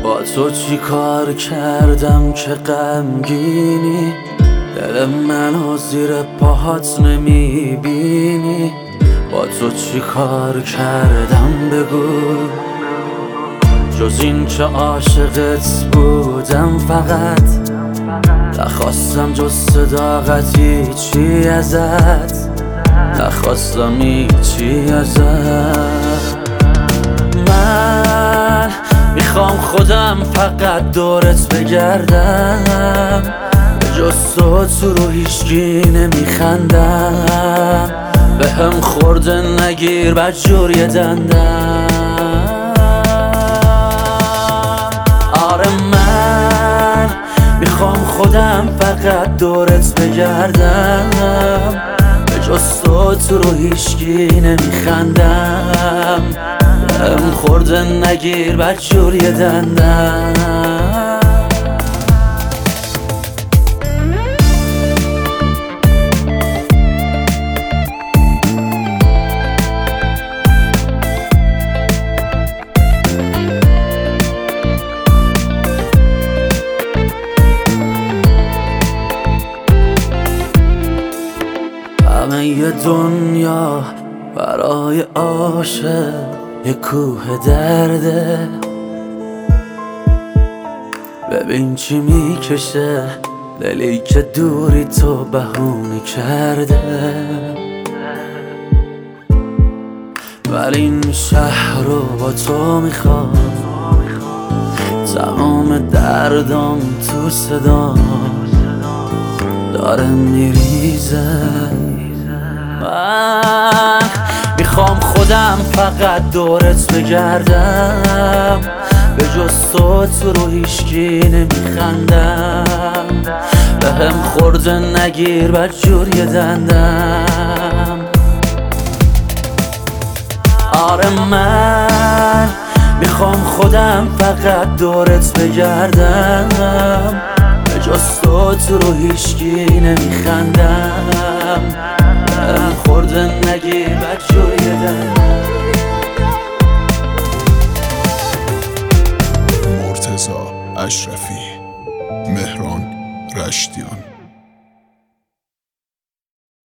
با تو چی کار کردم که غمگینی؟ دل منو زیر پاهات نمیبینی؟ با تو چی کار کردم بگو، جز این که عاشقت بودم فقط. نخواستم جز صداقت هیچی ازت، نخواستم هیچی ازت. من میخوام خودم فقط دورت بگردم، جز تو رو هیچکی نمیخندم. به هم خورده نگیر بدجور یه دندم. آره من میخوام خودم فقط دورت بگردم، جز تو رو هیچکی نمیخندم. هم خورده نگیر بدجور یه دندم. همه یه دنیا برای عاشق یه کوه درده. ببین چی میکشه دلی که دوری تو بهونه کرده. ولی این شهر رو با تو میخوام، تمام دردم تو صدا داره میریزه. من میخوام خودم فقط دورت بگردم، به جز تو رو هیچکی نمیخندم. به هم خورده نگیر بدجور یه دندم. آره من میخوام خودم فقط دورت بگردم، به جز تو رو هیچکی نمیخندم. خورده نگیر بدجور یه دندم. مرتضی اشرفی، مهران رشتیان.